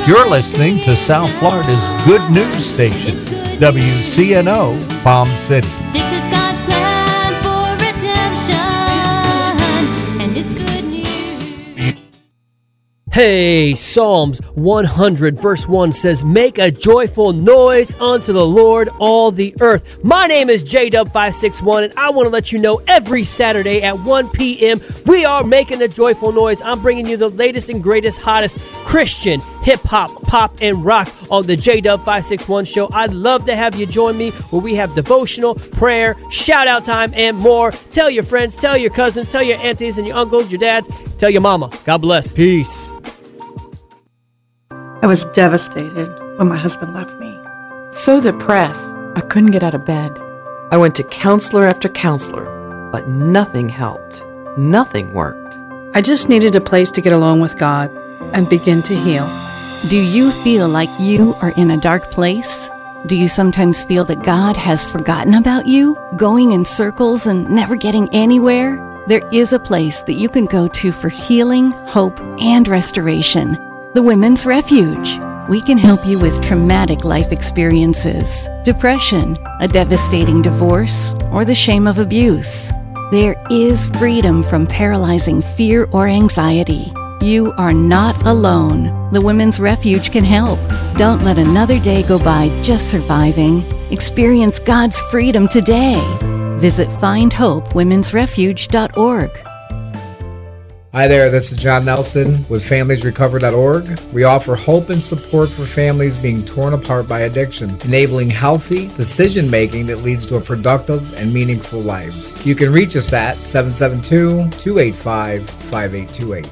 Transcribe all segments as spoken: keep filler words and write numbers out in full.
You're listening to South Florida's good news station, W C N O, Palm City. This is God's plan for redemption, and it's good news. Hey, Psalms one hundred verse one says, "Make a joyful noise unto the Lord, all the earth." My name is J W five six one, and I want to let you know every Saturday at one p.m. we are making a joyful noise. I'm bringing you the latest and greatest, hottest Christian, hip-hop, pop, and rock on the J W five six one show. I'd love to have you join me where we have devotional, prayer, shout-out time, and more. Tell your friends, tell your cousins, tell your aunties and your uncles, your dads, tell your mama. God bless. Peace. I was devastated when my husband left me. So depressed, I couldn't get out of bed. I went to counselor after counselor, but nothing helped. Nothing worked. I just needed a place to get along with God and begin to heal. Do you feel like you are in a dark place? Do you sometimes feel that God has forgotten about you, going in circles and never getting anywhere? There is a place that you can go to for healing, hope, and restoration. The Women's Refuge. We can help you with traumatic life experiences, depression, a devastating divorce, or the shame of abuse. There is freedom from paralyzing fear or anxiety. You are not alone. The Women's Refuge can help. Don't let another day go by just surviving. Experience God's freedom today. Visit find hope womens refuge dot org. Hi there, this is John Nelson with families recover dot org. We offer hope and support for families being torn apart by addiction, enabling healthy decision-making that leads to a productive and meaningful lives. You can reach us at seven seven two, two eight five, five eight two eight.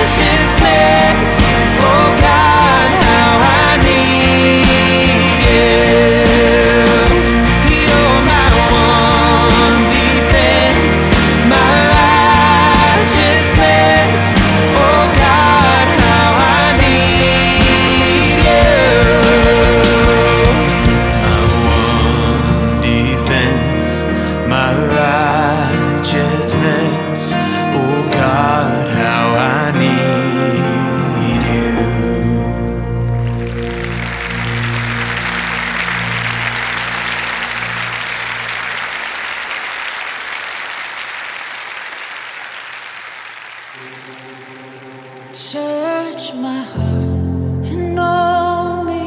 Oh God, how I need you. Search my heart and know me,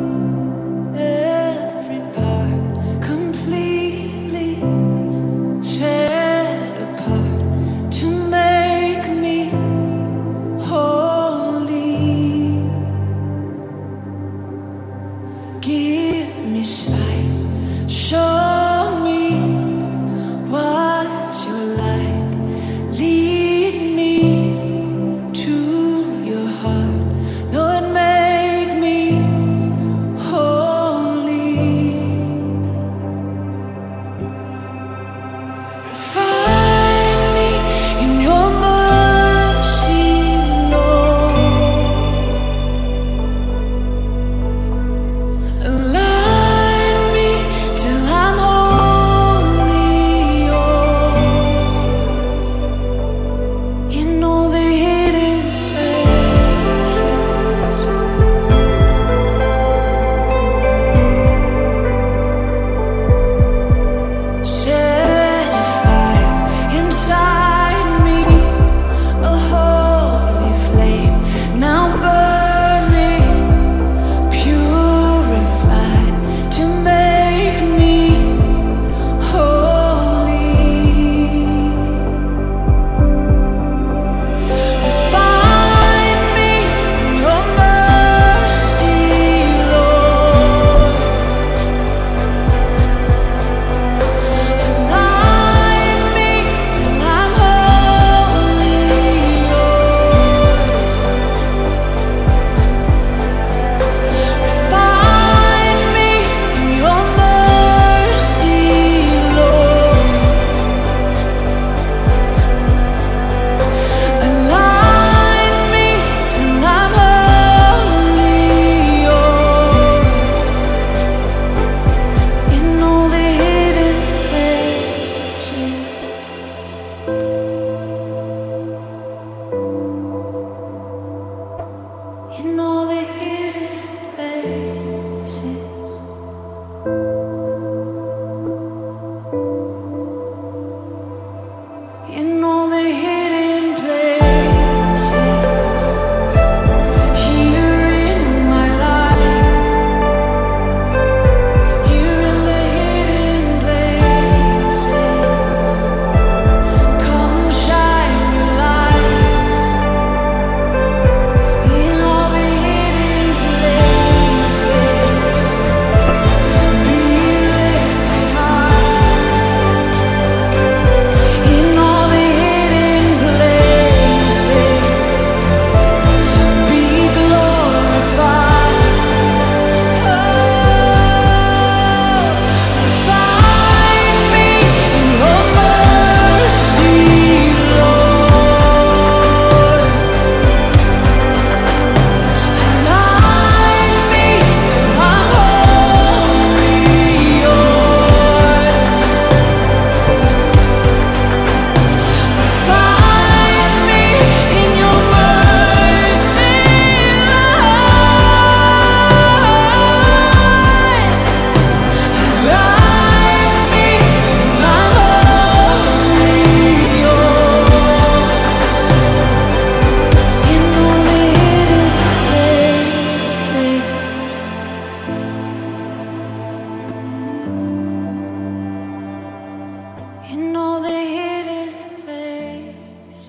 every part completely set apart to make me holy. Give me sight, show me what you like, lead me to your heart, Lord, make me holy. Find me in your mercy, Lord. Align me till I'm wholly yours. In all the hidden places, set a fire inside me, a holy flame now burning, purified to make me holy. Find me in your mercy, Lord. Align me till I'm wholly yours. Find me in your mercy, Lord. Align me till I'm wholly yours. In all the hidden places, in all the hidden places. In all the hidden places, here in my life, here in the hidden places, come shine your light. In all the hidden places, be lifted high. In all the hidden places, be glorified. Oh, find me in your mercy, Lord. Align me till I'm wholly yours. Find me in your mercy, Lord. Align me till I'm wholly yours. In all the hidden places, in all the hidden places.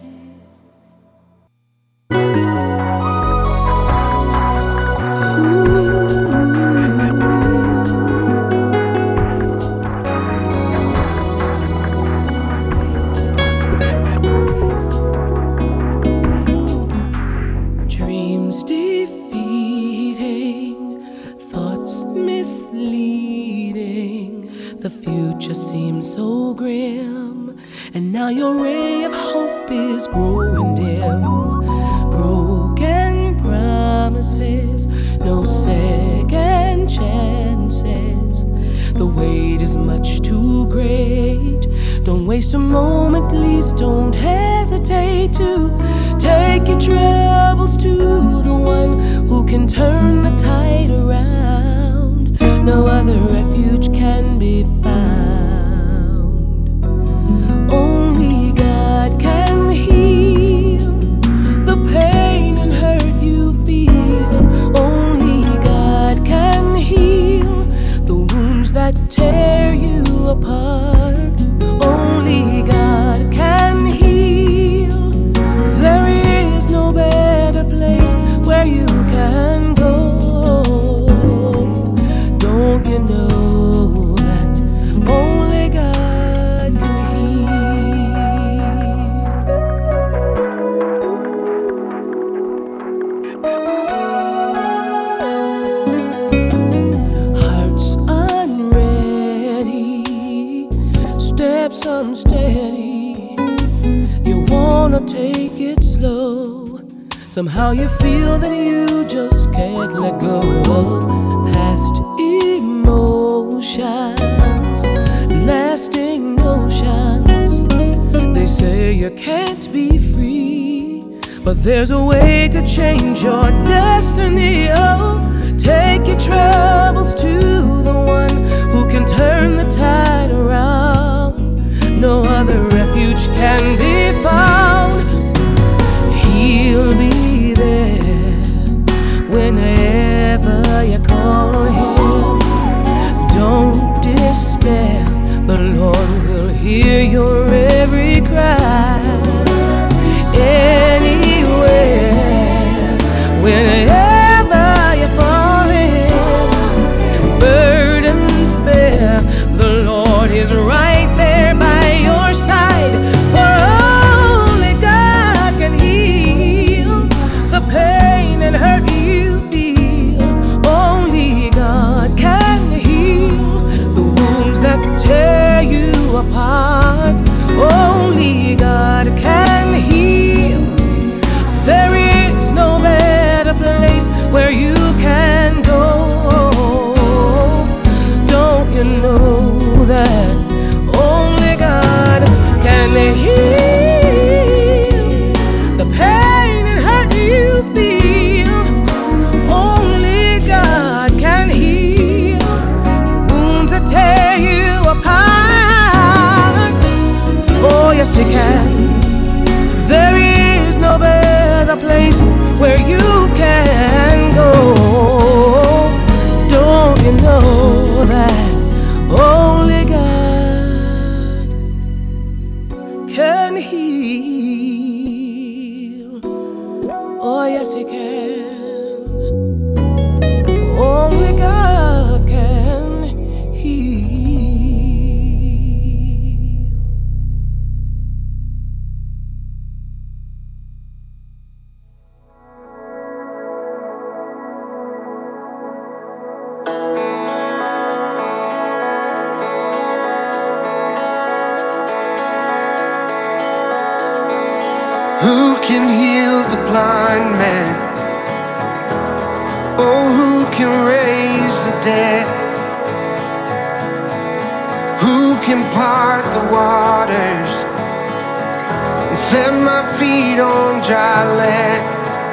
Dreams defeating, thoughts misleading. The future seems so grim, and now your ray of hope is growing dim. Broken promises, no second chances. The weight is much too great. Don't waste a moment, please don't hesitate to take your troubles to the one who can turn the tide around. No other refuge can be found. Only God can heal. Somehow you feel that you just can't let go of past emotions, lasting notions. They say you can't be free, but there's a way to change your destiny. Oh, take your troubles to the one who can turn the tide around. No other refuge can be found. He'll be there whenever you call him. Don't despair, the Lord will hear your every cry. Anywhere, whenever you fall in, burdens bear, the Lord is right there by your side. For only God can heal the pain and hurt you feel. Only God can heal the wounds that tear you apart. Only God can heal. There is no better place where you can go. Don't you know that only God can heal the pain and hurt you feel? Only God can heal wounds that tear you apart. Oh, yes, He can. There is no better place where you can go. Don't you know that only God can heal? Oh, yes, He can. Only God can heal. Who can heal the blind man? Oh, who can raise the dead? Who can part the waters and set my feet on dry land?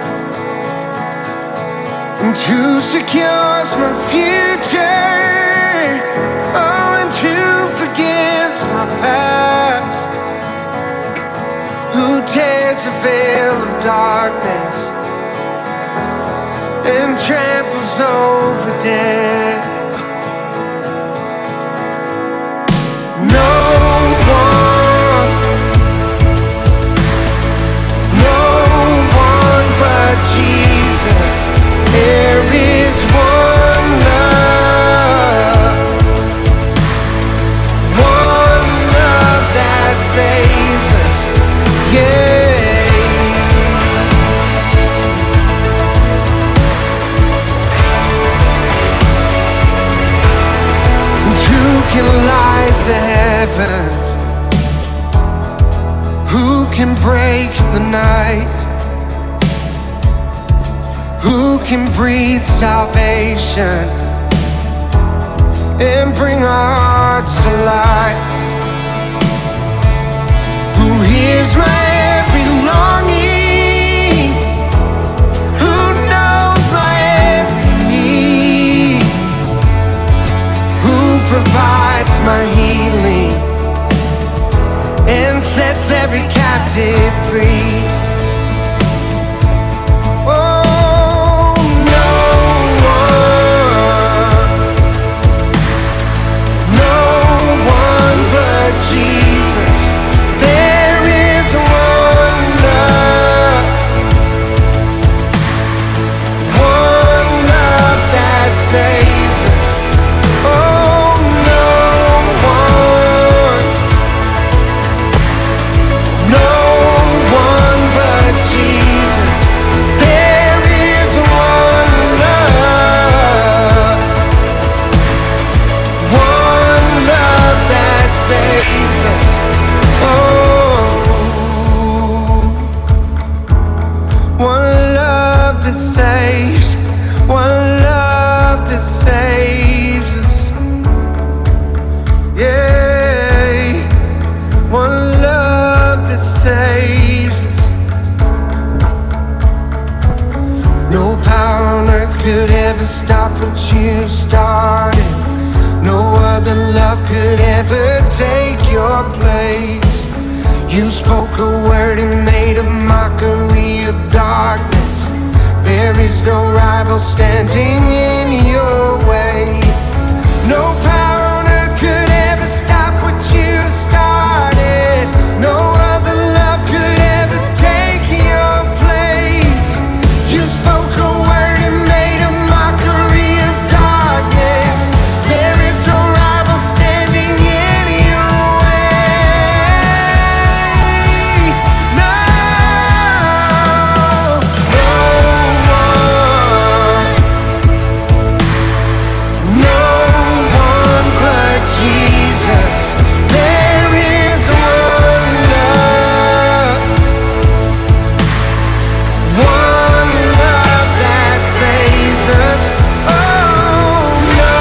And who secures my future? Oh, and who forgives my past? Who tears the veil of darkness and tramples over death? No one, no one but Jesus. There is one love, one love that saves us. Yeah. And who can light the heavens? Who can break the night? Who can breathe salvation and bring our hearts to life? Who hears my every longing? Who knows my every need? Who provides my healing and sets every captive free? Oh, no one, no one but Jesus. There is one love, one love that saves us. Oh, no one, no one but Jesus. There is one love, one love that saves us. Oh, one that saves, one love that saves us. Yeah, one love that saves us. No power on earth could ever stop what you started. No other love could ever take your place. You spoke a word and made a mockery of darkness. There is no rival standing in your way. No power on earth could ever stop what you started. No other love could ever take your place. You spoke a word and made a mockery of darkness. There is no rival standing in your way. No, no one, no one but Jesus. There is one love, one love that saves us. Oh, no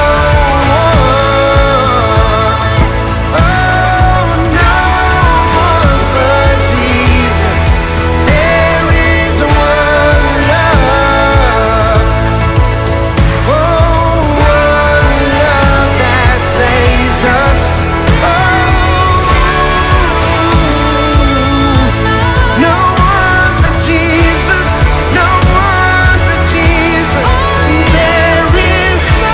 one, oh, no one but Jesus. There is one love, oh, one love that saves us. Oh, no one but Jesus, no one but Jesus. There is no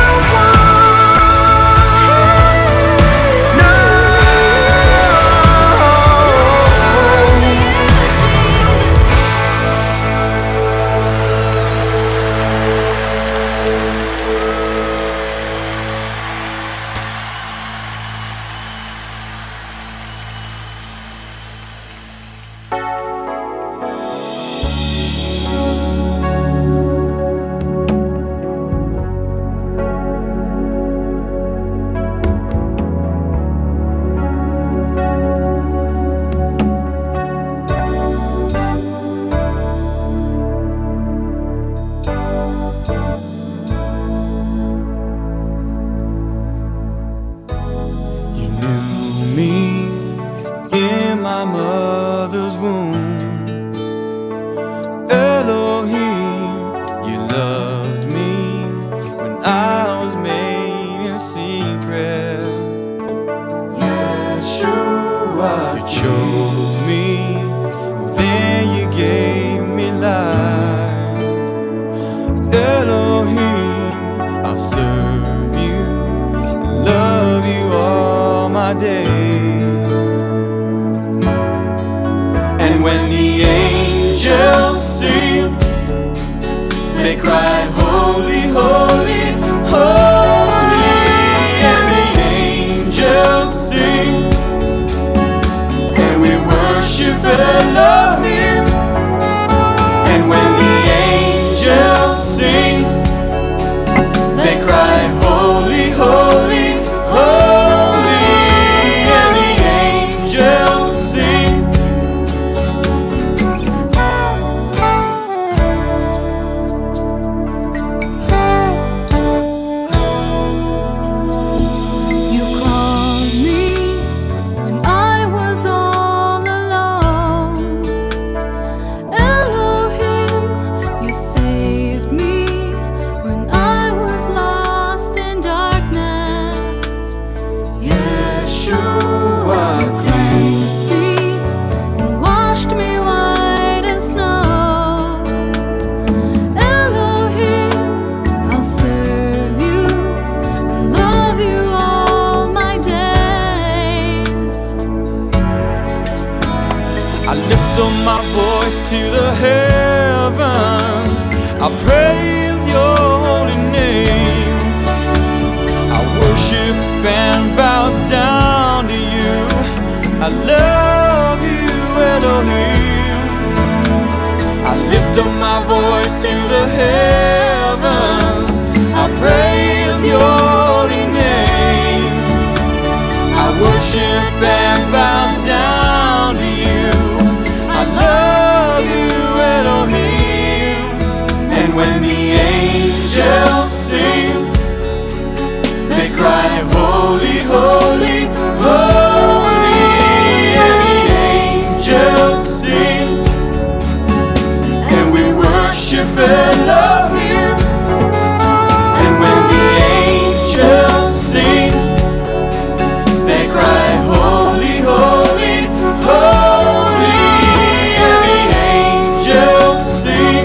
one, no. You knew me in my mother's womb. Elohim, you loved me when I was made in secret. Yeshua, you chose me, then you gave me life. Elohim, I'll serve you, love you all my days. And when the angels sing, they cry, holy, holy, holy. And the angels sing, and we worship Elohim. And when the angels sing, they cry, holy, holy, holy. And the angels sing. You called me when I was all alone. Elohim, you saved me when I was lost in darkness. Yeshua, you cleansed me and washed me white as snow. Elohim, I'll serve you and love you all my days. I lift up my voice to the heavens. I praise your holy name. I worship and bow down to you. I love you, Elohim. I lift up my voice to the heavens. I praise your holy name. I worship and bow down to you. I love you, Elohim. worship Elohim. And when the angels sing, they cry, holy, holy, holy. And the angels sing.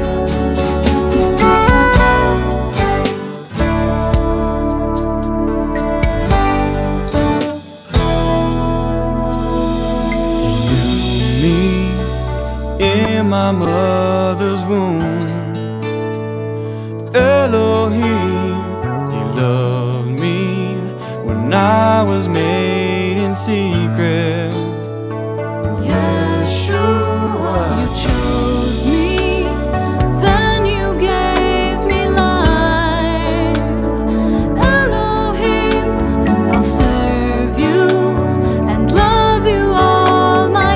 In my mother's womb, Elohim, He loved me when I was made in secret. Yeshua, you chose me, then you gave me life. Elohim, I'll serve you and love you all my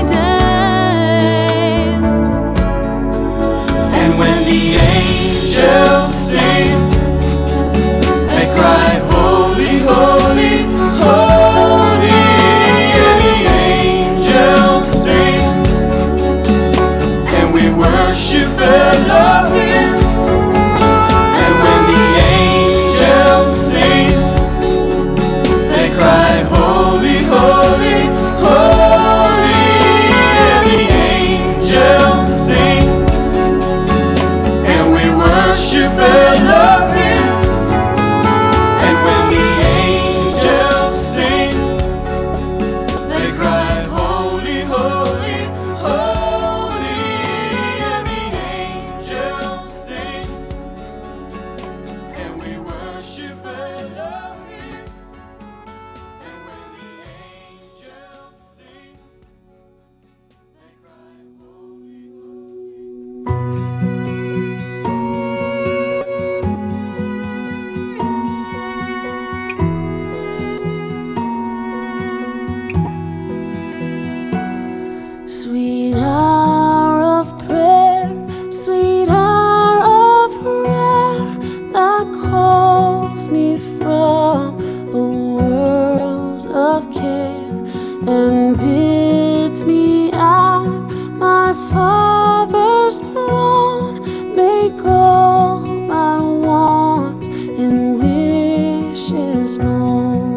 days. And when the angels sing, they cry, holy, holy, holy. And the angels sing, and we worship Elohim. And when the angels sing, they cry, holy, holy, holy. And the angels sing, and we worship Elohim. And when the angels sing, they cry, holy, holy, holy. And the angels sing, and we worship Elohim. And when the angels sing, they cry, holy, holy. Sweet hour of prayer, sweet hour of prayer that calls me from a world of care and bids me at my Father's throne make all my wants and wishes known.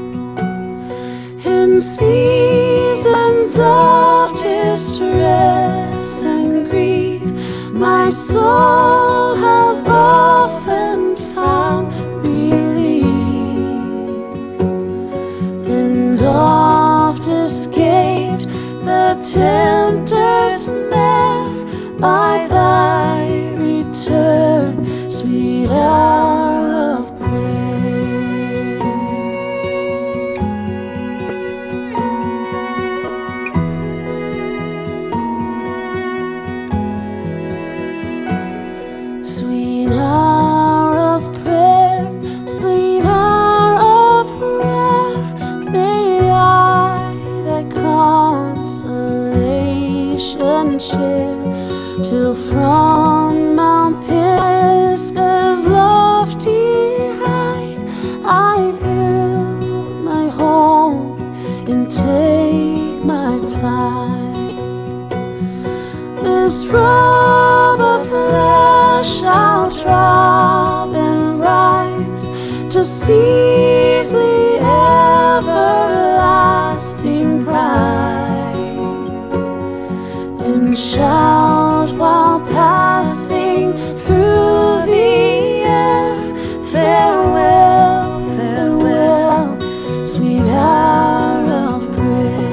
In seasons of distress and grief, my soul has often found relief, and oft escaped the tempter's snare by thy return, sweet hour of prayer. Sweet hour of prayer, sweet hour of prayer, may I thy consolation share, till from Mount Pisgah's lofty height I view my home and take my flight. This robe of flesh I'll drop and rise to seize the everlasting prize, and shout while passing through the air, farewell, farewell, sweet hour of prayer.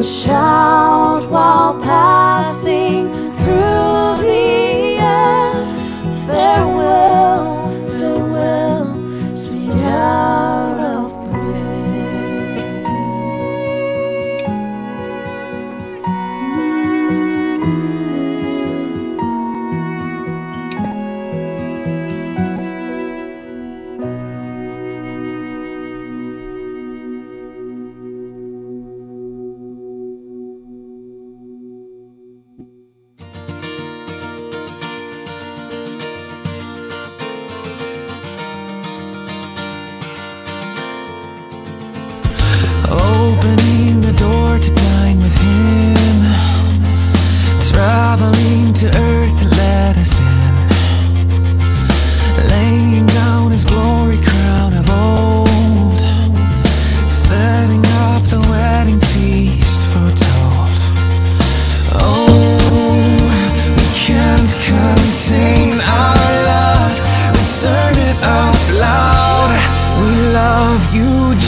and shout while passing through the air. Farewell, farewell, sweet hour of opening the door to dine with him, traveling to earth to let us in, laying down his glory crown of old, setting up the wedding feast foretold. Oh, we can't contain our love, we turn it up loud. We love you,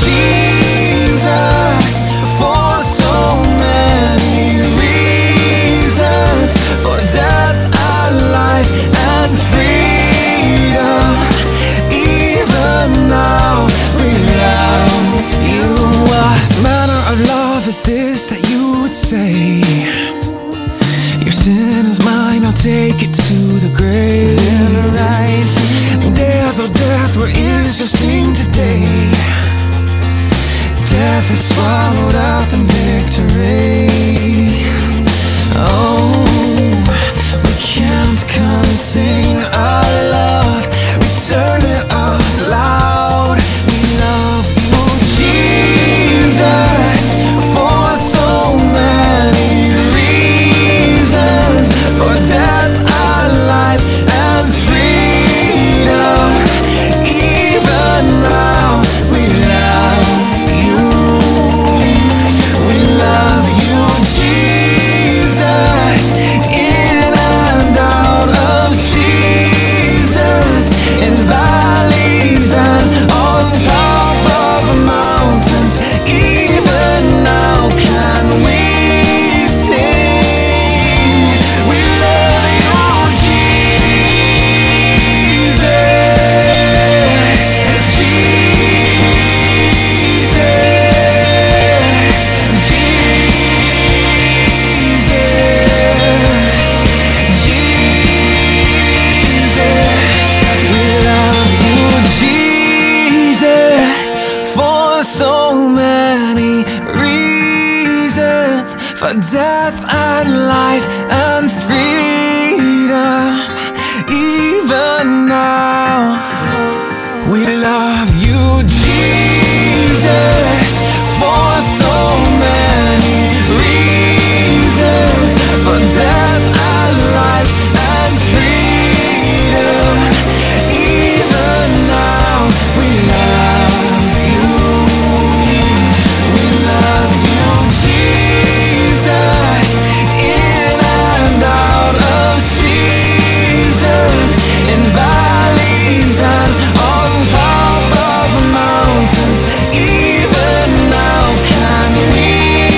Jesus, for so many reasons, for death and life and freedom. Even now we love you. What manner of love is this that you would say, your sin is mine, I'll take it to the grave? Then rise, death, oh death, where is your sting today? Death is swallowed up in victory. Oh, we can't contain our love, we turn it up loud. We love you, Jesus, for so many reasons, for death and life and freedom. Even now we love you. We love you, Jesus, in and out of seasons, in valleys and on top of mountains. Even now can we sing? We love you, Jesus, Jesus, Jesus, we love you, Jesus, for so many reasons, for death and life and freedom. Even now we love you, Jesus, for so many reasons, for death and life and freedom. Even now we love you. We love you, Jesus, in and out of seasons, in valleys and on top of mountains. Even now can we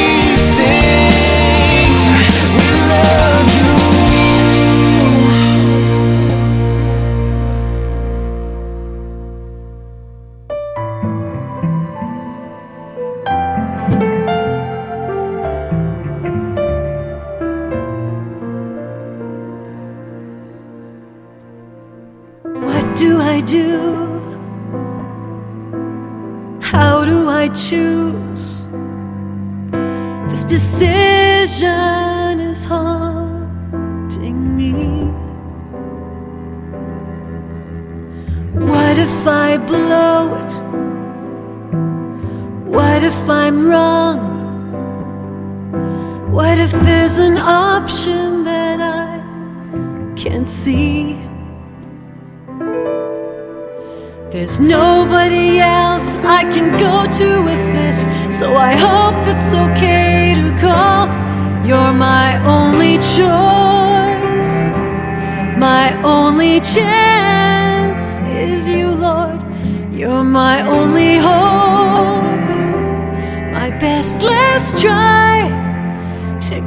sing? We love you. What do I do? How do I choose? This decision is haunting me. What if I blow it? What if I'm wrong? What if there's an option that I can't see? There's nobody else I can go to with this, so I hope it's okay to call. You're my only choice. My only chance is you, Lord. You're my only hope. My best last try.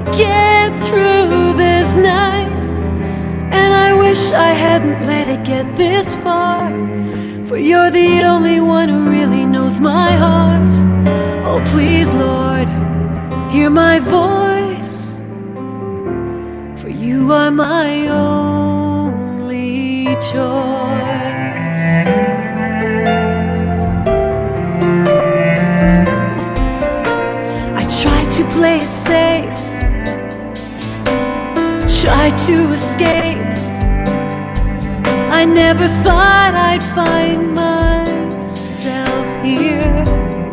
get through this night. And I wish I hadn't let it get this far, for you're the only one who really knows my heart. Oh, please, Lord, hear my voice, for you are my only choice. I tried to play it safe, tried to escape. I never thought I'd find myself here.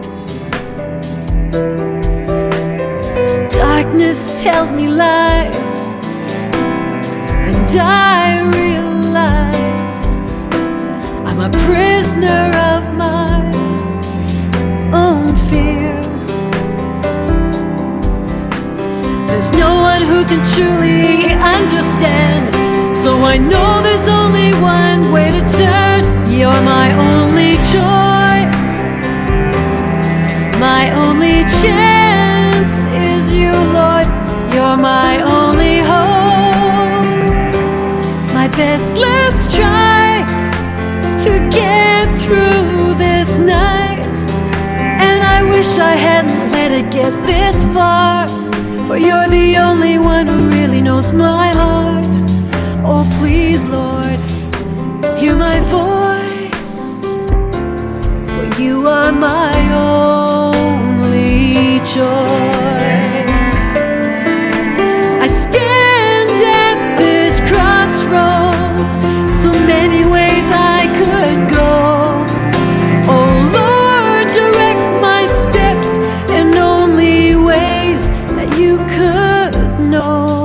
Darkness tells me lies, and I realize I'm a prisoner of my own fear. There's no one who can truly understand, so I know there's only one way to turn. You're my only choice, my only chance is you, Lord. You're my only hope, my best last try to get through this night. And I wish I hadn't let it get this far, for you're the only one who really knows my heart. Oh, please, Lord, hear my voice, for you are my only choice. I stand at this crossroads, so many ways I could go. Oh, Lord, direct my steps in only ways that you could know.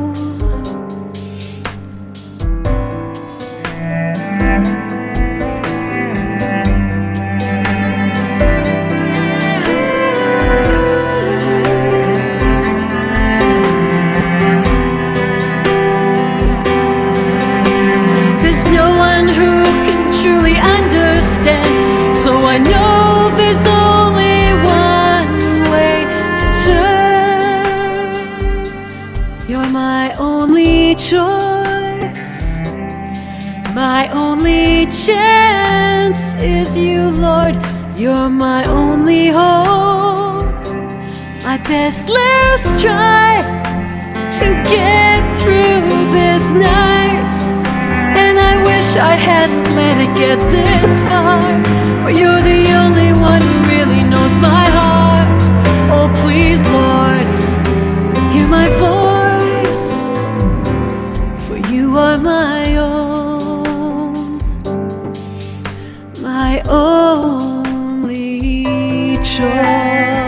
So I know there's only one way to turn. You're my only choice, my only chance is you, Lord. You're my only hope, my best last try to get through this night. And I wish I hadn't let it get this far, for you're the only one who really knows my heart. Oh, please, Lord, hear my voice, for you are my own, my only choice.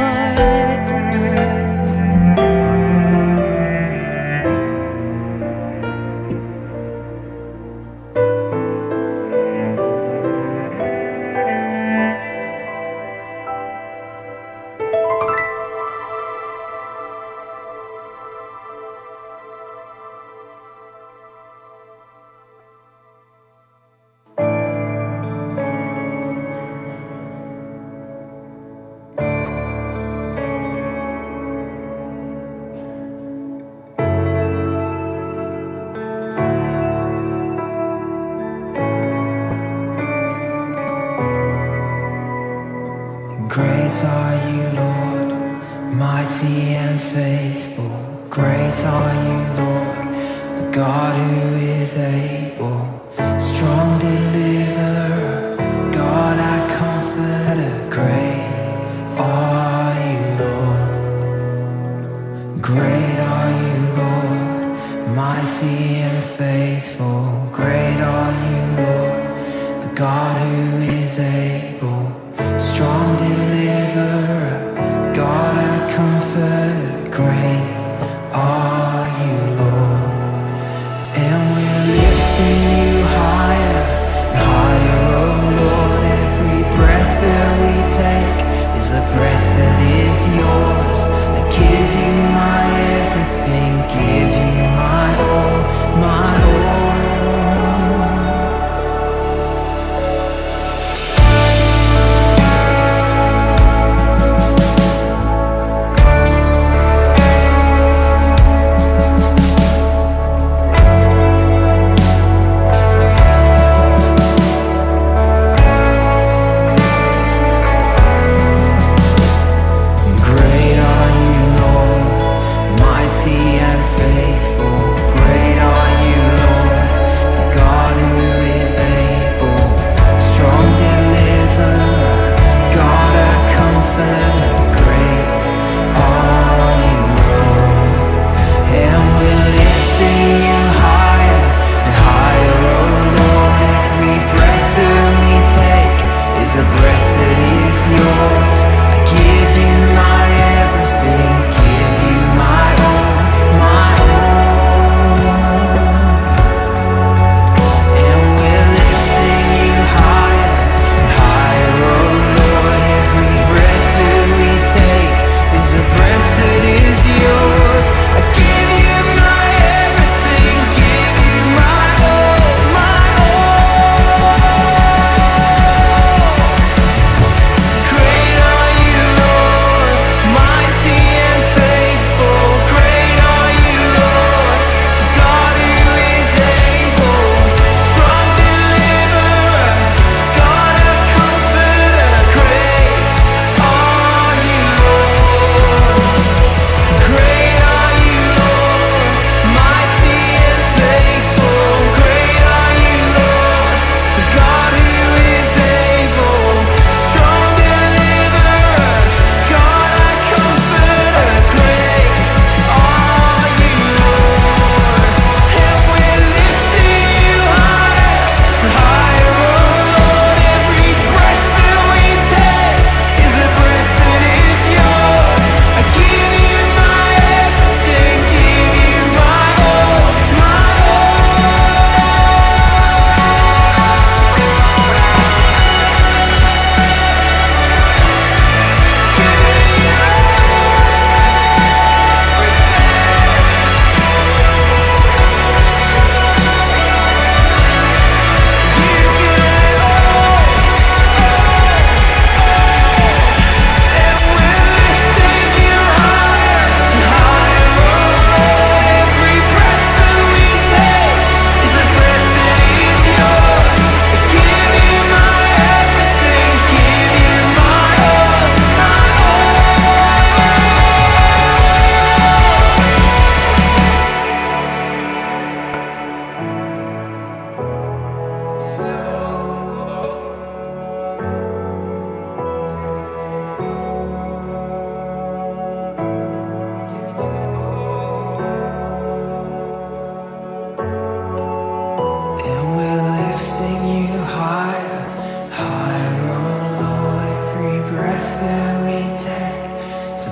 Great are you, Lord, mighty and faithful. Great are you, Lord, the God who is able. Strong deliverer, God our comforter. Great are you, Lord. Great are you, Lord, mighty and faithful. Great are you, Lord, the God who is able. Strong deliverer, God our comforter. Great are you, Lord. And we're lifting you higher and higher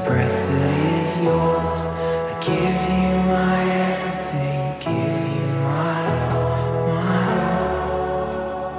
breath that is yours. I give you my everything, give you my all, my all.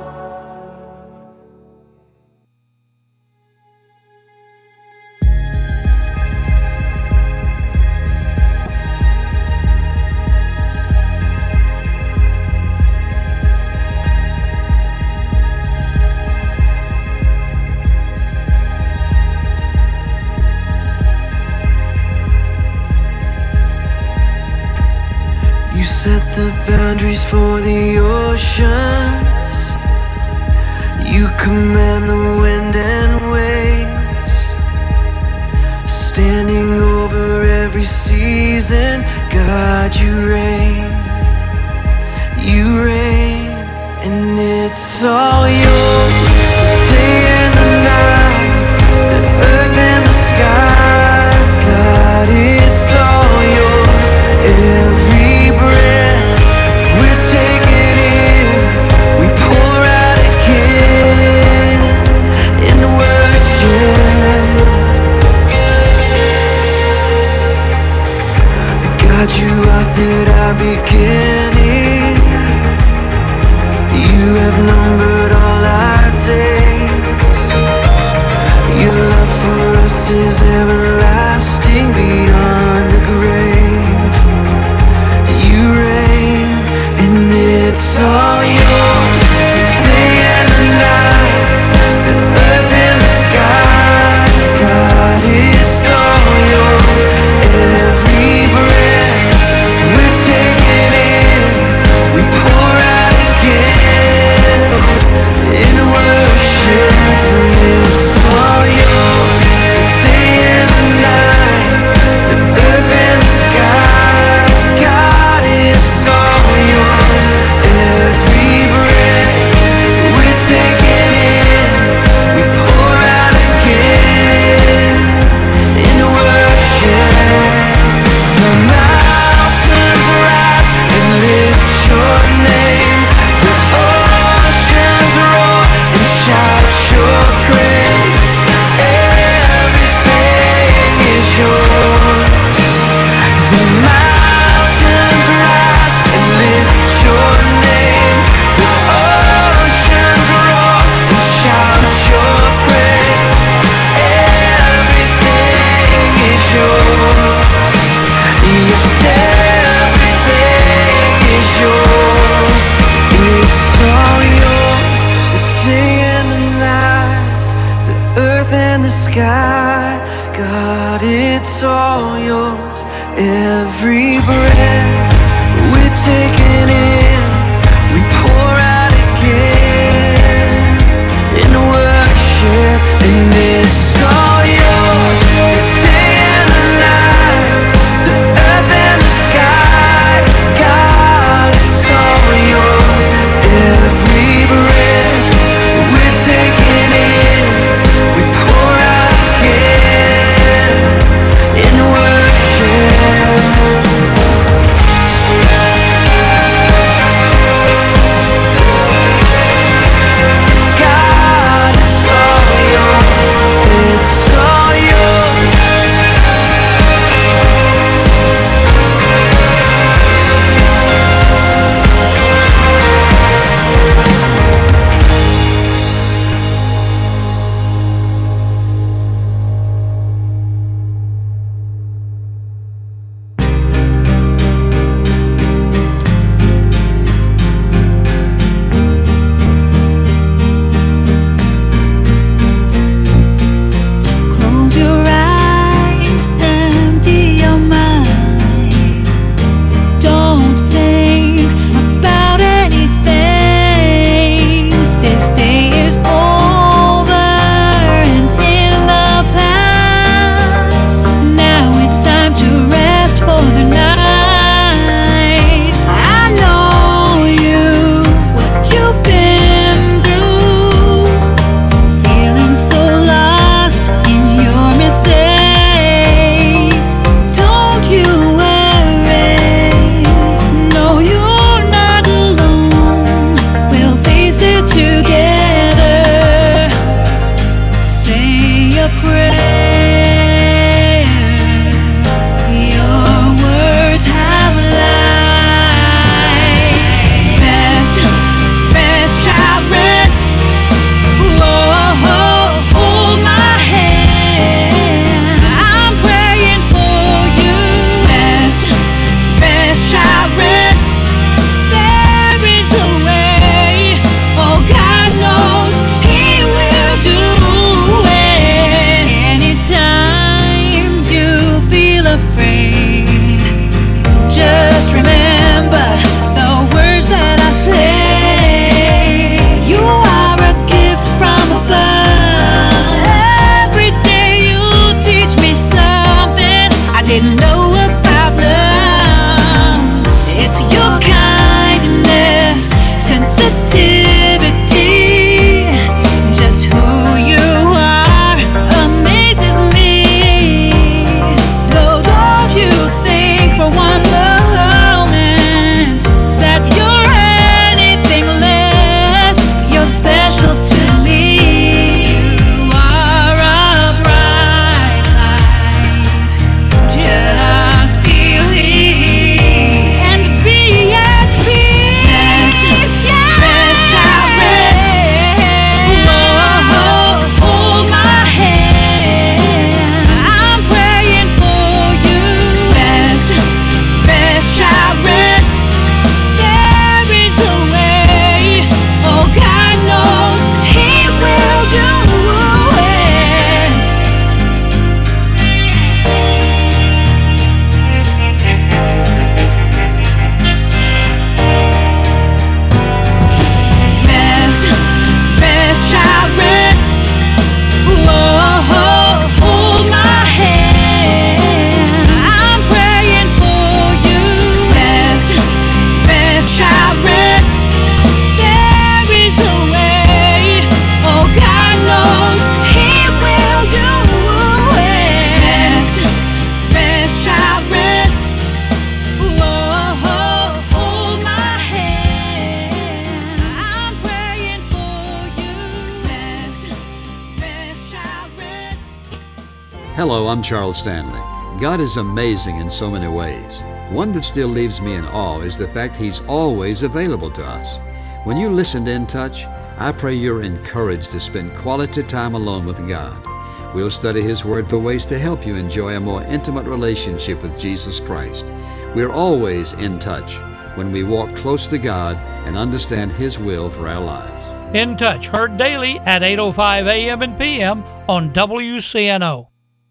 You set the boundaries for the oceans. You command the wind and waves. Standing over every season, God, you reign. You reign, and it's all yours. The day and the night, the earth and the sky, God, it's all yours. Every breath we're taking in, we pour out again in worship. God, you are that our beginning. You have numbered all our days. Your love for us is everlasting beyond the grave. You reign, and it's all yours. The day and the night, the earth and the sky, God, it's all yours. Every breath we're taking in, we pour out again in worship. And it's all yours. The day and the night, the earth and the sky, God, it's all yours. Every breath we're taking in, we pour out again in worship. The mountains rise and lift your name. The oceans roar and shout your praise. Everything is yours. The mountains rise and lift your name. The oceans roar and shout your praise. Everything is yours. Yes, everything is yours. It's all yours. The day and the night, the earth and the sky, God, it's all yours. Every breath we're taking in, we pour out again in worship. And it's all yours. The day and the night, the earth and the sky, God, it's all yours. Every breath we're taking in, we pour out again in worship. God, it's all yours. Hello, I'm Charles Stanley. God is amazing in so many ways. One that still leaves me in awe is the fact He's always available to us. When you listen to In Touch, I pray you're encouraged to spend quality time alone with God. We'll study His Word for ways to help you enjoy a more intimate relationship with Jesus Christ. We're always in touch when we walk close to God and understand His will for our lives. In Touch, heard daily at eight oh five a m and p m on W C N O.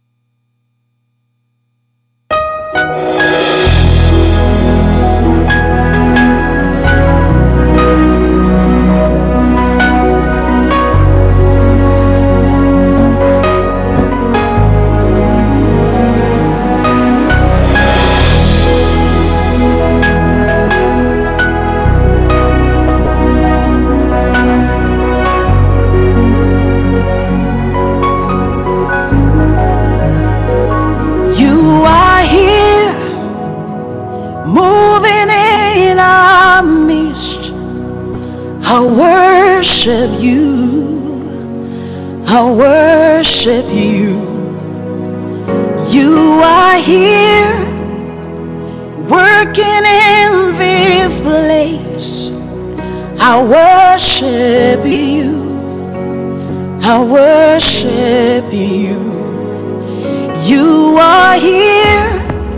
I worship you, I worship you. You are here, working in this place. I worship you, I worship you. You are here,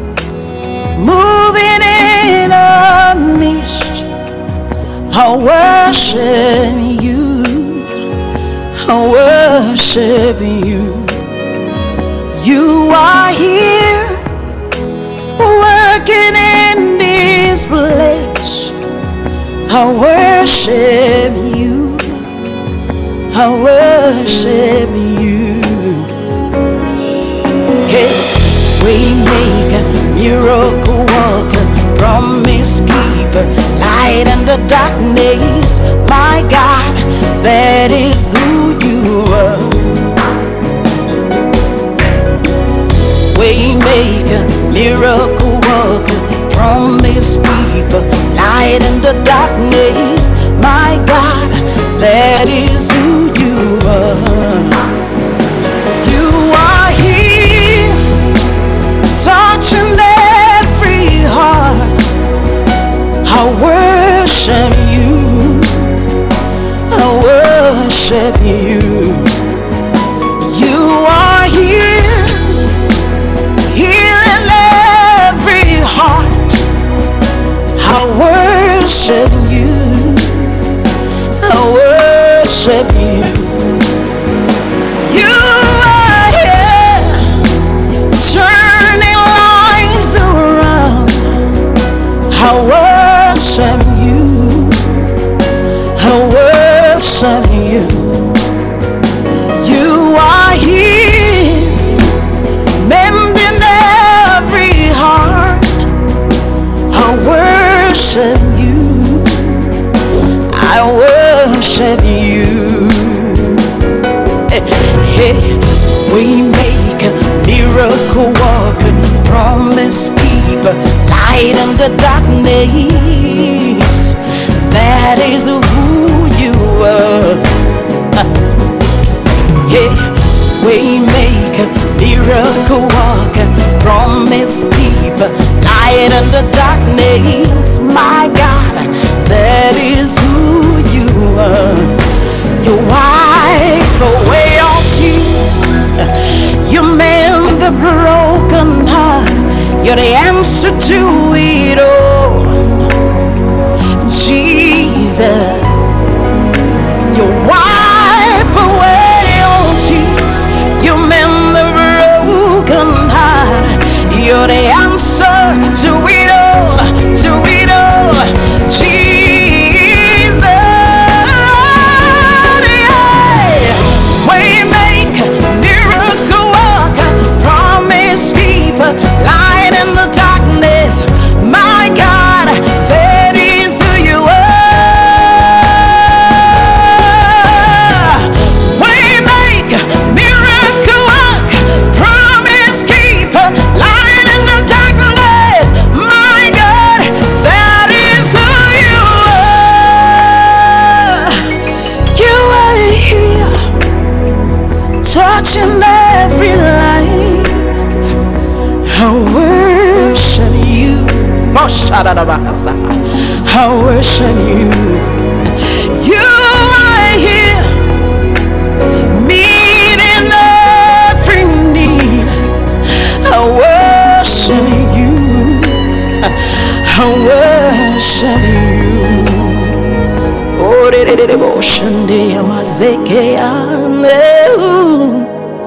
moving in our midst. I worship you, I worship you. You are here, working in this place. I worship you, I worship you. Hey, Waymaker, miracle worker, promise keeper, light in the darkness. My God, that is who you are. Waymaker, miracle worker, promise keeper, light in the darkness. My God, that is who you are. You are here, touching every heart. I worship you, I worship you. You are here, healing every heart. I worship you, I worship you. You are here, turning lives around. I worship you, I worship you. You are here, mending every heart. I worship you, I worship you. Hey, we make a miracle worker, promise keeper, light in the darkness. That is who you are. Hey, we make a miracle worker, promise keeper, light in the darkness. My God, that is who you are. You wipe away all tears, you mend the broken heart. You're the answer to it all, Jesus. You wipe away all tears, you mend the broken heart. You're the answer to it all, to it all, Jesus. Yeah. Waymaker, miracle worker, promise keeper, light in the darkness. I worship you. You are here, meeting every need. I worship you. I worship you. Oh, de de de de bo shande amazeke ane.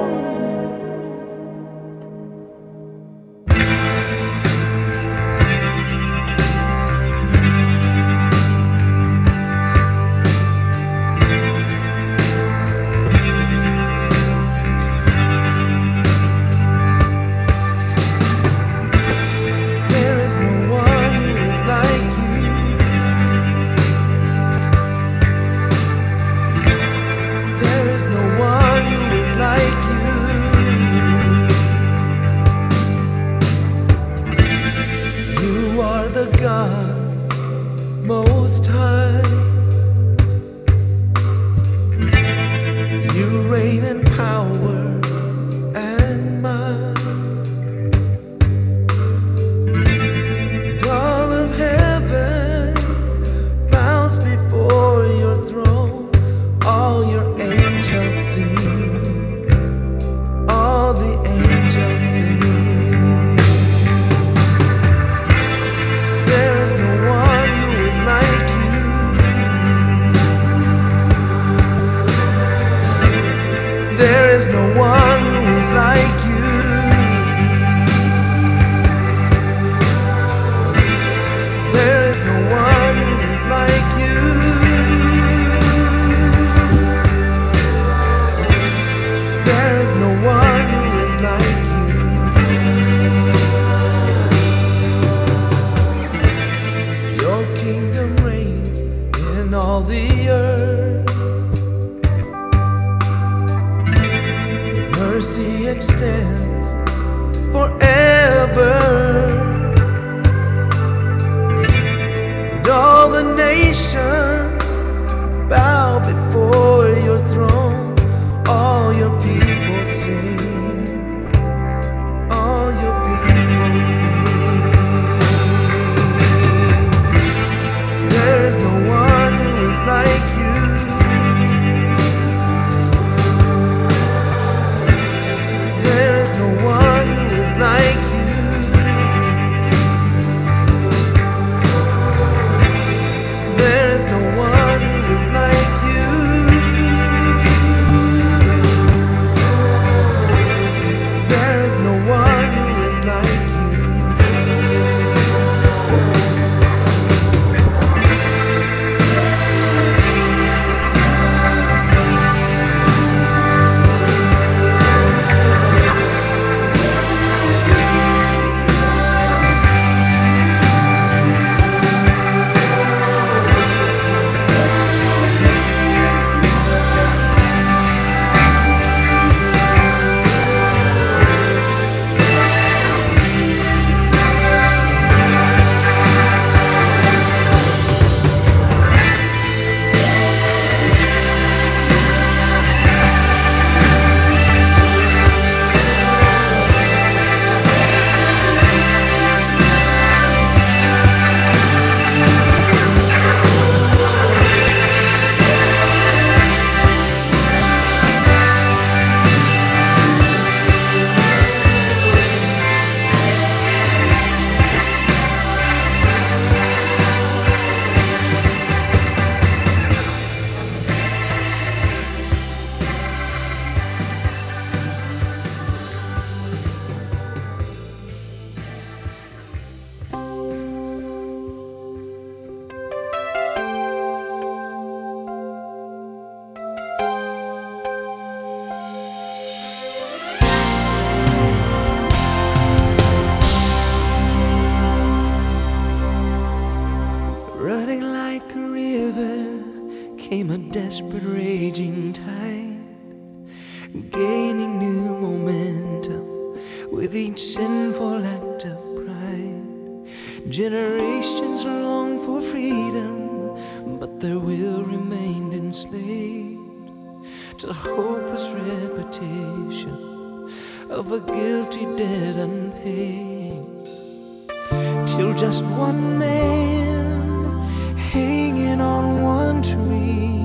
came a desperate raging tide, gaining new momentum with each sinful act of pride. Generations long for freedom, but their will remained enslaved to the hopeless repetition of a guilty debt unpaid. till just one man hanging on one tree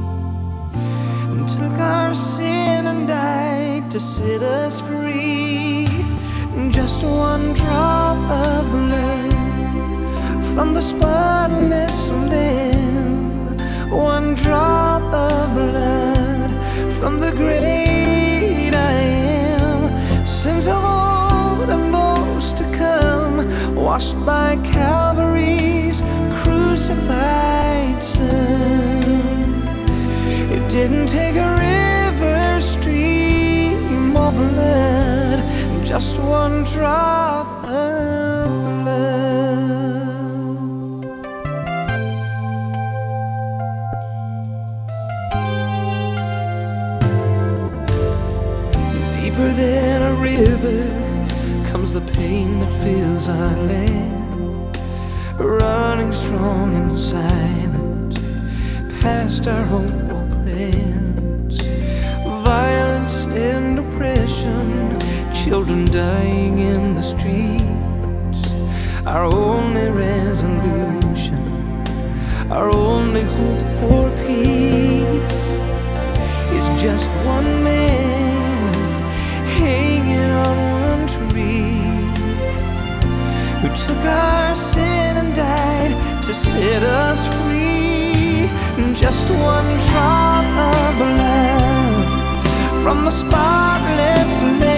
took our sin and died to set us free. Just one drop of blood from the spotless Lamb, one drop of blood from the great I Am. Sins of old and those to come, washed by Calvary's crucified Son. It didn't take a river stream of blood, just one drop of blood. Deeper than a river comes the pain that fills our land, running strong and silent past our hope or plans. Violence and oppression, children dying in the streets. Our only resolution, our only hope for peace is just one man hanging on one tree, who took our sin and died to set us free. Just one drop of blood from the spotless Lamb,